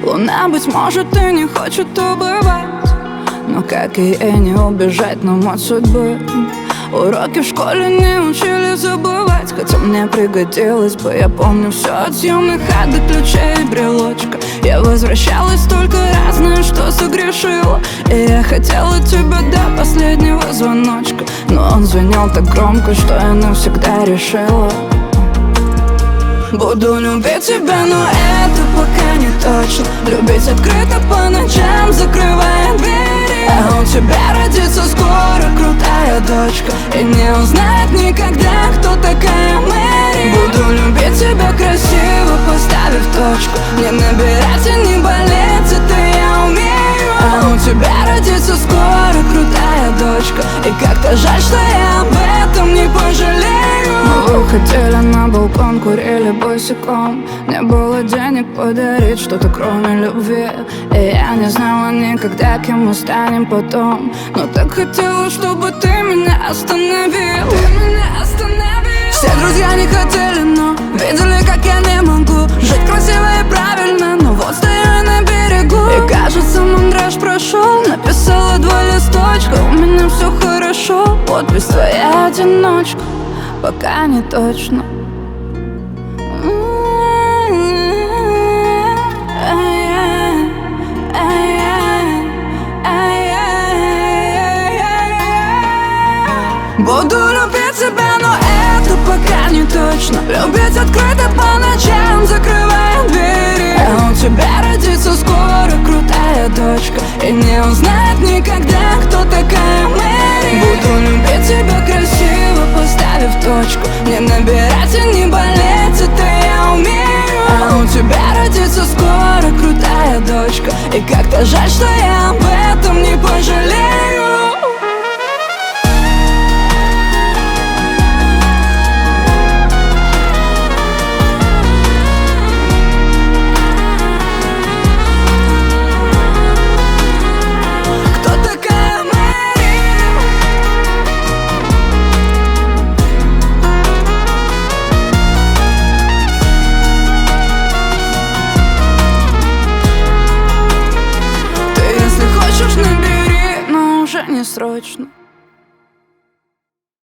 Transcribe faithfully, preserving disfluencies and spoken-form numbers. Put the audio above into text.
Луна, быть может, и не хочет убывать, но как и ей не убежать нам от судьбы. Уроки в школе не учили забывать, хотя мне пригодилось бы. Я помню все от съемных хат до ключей и брелочка. Я возвращалась только разное, что согрешила. И я хотела тебя до последнего звоночка, но он звенел так громко, что я навсегда решила: буду любить тебя, но это пока не точно. Любить открыто по ночам, закрывая двери. А у тебя родится скоро крутая дочка, и не узнает никогда, кто такая Мэри. Буду любить тебя красиво, поставив точку. Не набирать и не болеть, это я умею. А у тебя родится скоро крутая дочка, и как-то жаль, что я об этом не пожалею. Мы выходили на балкон, курили босиком. Не было денег подарить что-то кроме любви, и я не знала никогда, кем мы станем потом. Но так хотела, чтобы ты меня остановил. Ты меня остановил. Все друзья не хотели, но видели, как я не могу жить красиво и правильно. Но вот стою я на берегу, и кажется, мандраж прошел. Написала два листочка: у меня все хорошо. Подпись твоя одиночка, пока не точно. Буду любить тебя, но это пока не точно. Любить открыто по ночам, закрывая двери. А у тебя родится скоро крутая дочка, и не узнает никогда, кто такая Мэри. Буду любить тебя красиво, поставив точку. Не набирать и не болеть, это я умею. А у тебя родится скоро крутая дочка, и как-то жаль, что я об этом не пожалею. Набери, но уже не срочно.